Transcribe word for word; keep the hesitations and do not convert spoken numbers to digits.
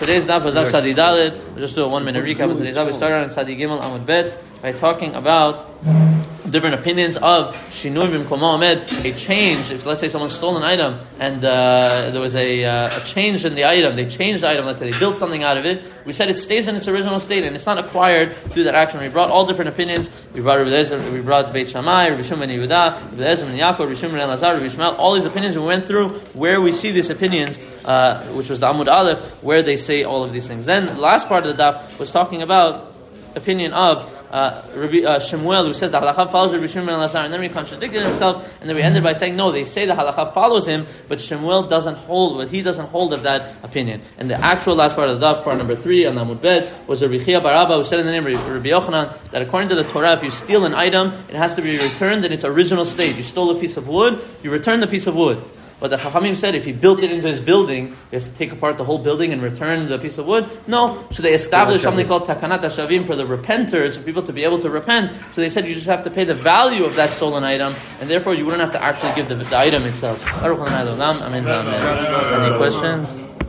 today's daf was Daf Sadi Dalet. We'll just do a one minute recap of today's daf. We started on Sadi Gimel Amud Bet by talking about different opinions of Shinui B'Mkomo Omed, a change. If let's say someone stole an item and uh, there was a, uh, a change in the item, they changed the item, let's say they built something out of it, we said it stays in its original state and it's not acquired through that action. We brought all different opinions. We brought Rabbi Eliezer, we brought Beit Shammai, Rabbi Shimon ben Yehuda, Rabbi Eliezer ben Yaakov, Rabbi Shimon ben Elazar, Rabbi Shmuel, all these opinions. We went through where we see these opinions, uh, which was the Amud Aleph, where they say all of these things. Then the last part of the daf was talking about opinion of uh, Rabbi uh, Shemuel, who says the halacha follows Rabbi Shimon ben Elazar, and then we contradicted himself, and then we ended by saying no, they say the halacha follows him, but Shemuel doesn't hold, but he doesn't hold of that opinion. And the actual last part of the daf, part number three on Amud Bet, was Rabbi Chia bar Abba, who said in the name of Rabbi Yochanan that according to the Torah, if you steal an item, it has to be returned in its original state. You stole a piece of wood, you return the piece of wood. But the Chachamim said if he built it into his building, he has to take apart the whole building and return the piece of wood. No. So they established something called Takanat HaShavim for the repenters, for people to be able to repent. So they said you just have to pay the value of that stolen item, and therefore you wouldn't have to actually give the, the item itself. Any questions?